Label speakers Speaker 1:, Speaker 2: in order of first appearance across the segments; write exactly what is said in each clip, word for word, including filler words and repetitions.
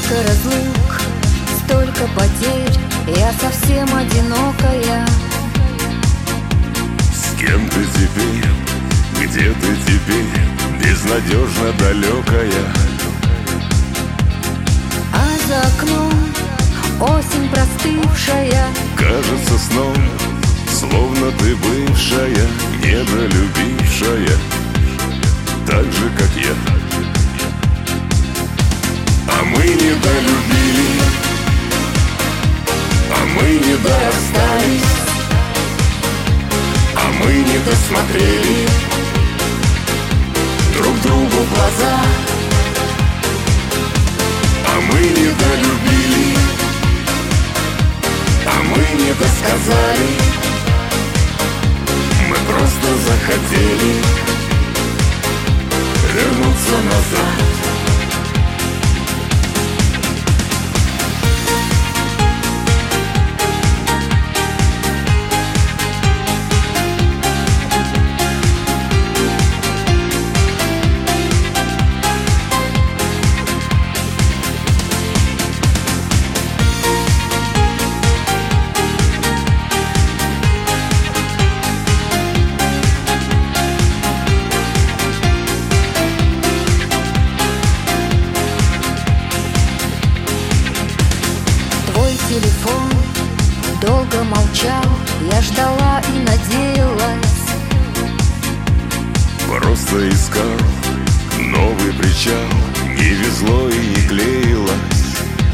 Speaker 1: Столько разлук, столько потерь, я совсем одинокая.
Speaker 2: С кем ты теперь, где ты теперь, безнадежно далекая?
Speaker 1: А за окном осень простывшая
Speaker 2: кажется сном, словно ты бывшая, недолюбившая, так же, как я. А мы недолюбили, а мы не дорастались, а мы не досмотрели друг другу в глаза. А мы недолюбили, а мы не досказали, мы просто захотели вернуться назад.
Speaker 1: Телефон долго молчал, я ждала и надеялась.
Speaker 2: Просто искал новый причал, не везло и не клеилось.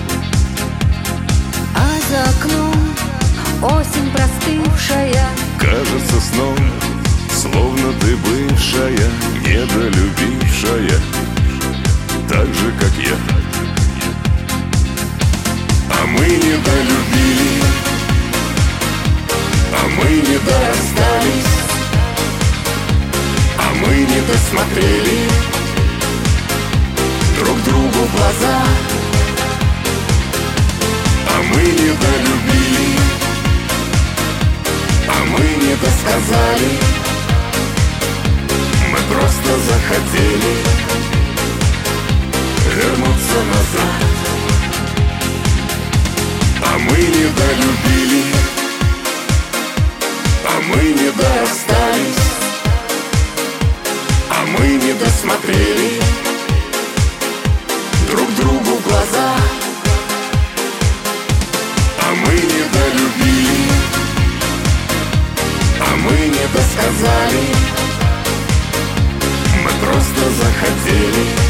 Speaker 1: А за окном осень простывшая
Speaker 2: кажется сном, словно ты бывшая, недолюбившая, так же, как я. А мы недолюбили, а мы не дорастались, а мы не досмотрели друг другу в глаза. А мы недолюбили, а мы не досказали, мы просто захотели вернуться назад. А мы недолюбили, а мы не дорастались, а мы не досмотрели друг другу в глаза. А мы недолюбили, а мы не досказали, мы просто захотели